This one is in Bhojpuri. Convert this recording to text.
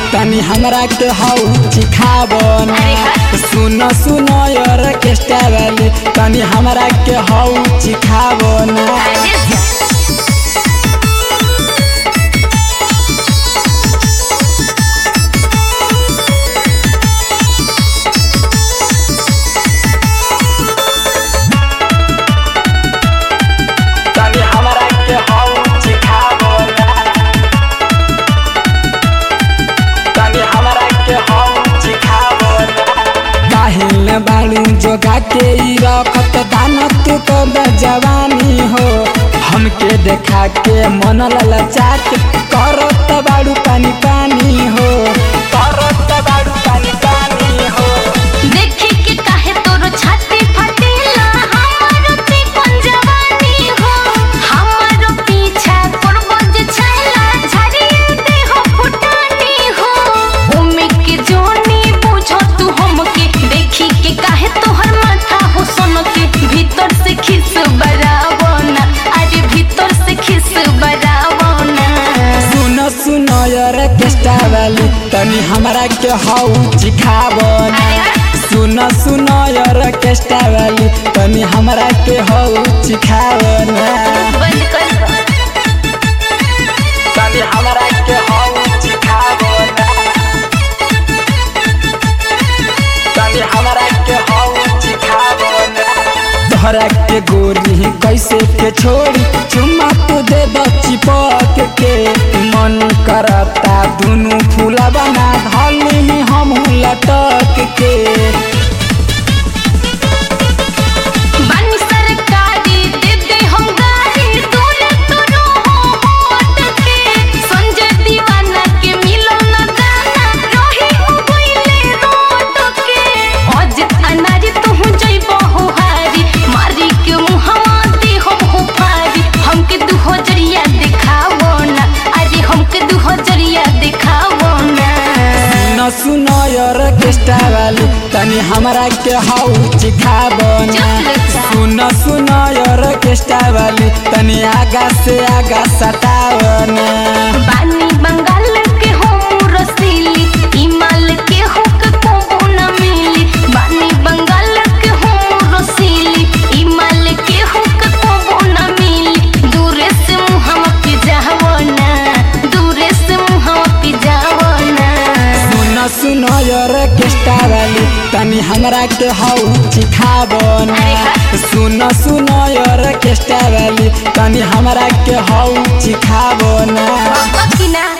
तनी हमरा के हऊ चिखाबो ना। सुनो सुनो ऑर्केस्ट्रा वाली तनी हमरा के हऊ चिखाबो ना। बालू जोगा के रखत दानत तो जवानी हो। हमके देखा के मन ललचा के करत बाड़ू पानी पानी हो। करत बाड़ू पानी पानी हो। देखी के काहे तोरो छाती फटेला हमारो चिकन जवानी हो। हमारो पीछा करबो जे छैला झरिए दे हो फुटानी हो। ओमे के जोनी बुझो तू हमके देखी के काहे तोहर माथा हो सोन के भीतर से खिस बरावो ना। अरे भीतर से खिस बरावो ना। सुनो सुनो ऑर्केस्ट्रा वाली तनी हमरा के हऊ चिखाबो ना। सुनो सुनो ऑर्केस्ट्रा वाली तनी हमरा के हऊ चिखाबो ना। बंद कर तनी हमरा के हऊ चिखाबो ना। तनी हमरा के हऊ चिखाबो ना। तोहरा के गोरी कैसे के छोड़ी चुम्मा तो दे दो चिपक के। मन करता दुनू फूला बना धली हम लटक के। बानी सरकारी दे दे हम गाड़ी दूर तोरो होट के। संजय दीवाना के मिलन न गाना रही हो गइले रोट के। अजित अनारी तू जइबो हो हारी मारी के मुहवा दे हम हो फारी। हमके दू हजरिया दिखावो ना। अरे हमके दू हजरिया दिखावो ना। सुनो सुनो ऑर्केस्ट्रा वाली तनी हमरा के हऊ चिखाबो ना। सुनो सुनो ऑर्केस्ट्रा वाली तनी आगा से आगा सटावो ना। बानी बंगाल के हो रसीली हिमाल के हो के को न मिली। बानी बंगाल के हो रसीली हिमाल के हो के को न मिली। दूरे से मुहवा पे जावो ना। दूरे से मुहवा पे जावो ना। सुनो सुनो ऑर्केस्ट्रा वाली तनी हमरा के हऊ चिखाबो ना। सुनो सुनो ऑर्केस्ट्रा वाली तनी हमरा के हऊ चिखाबो ना। बाकी ना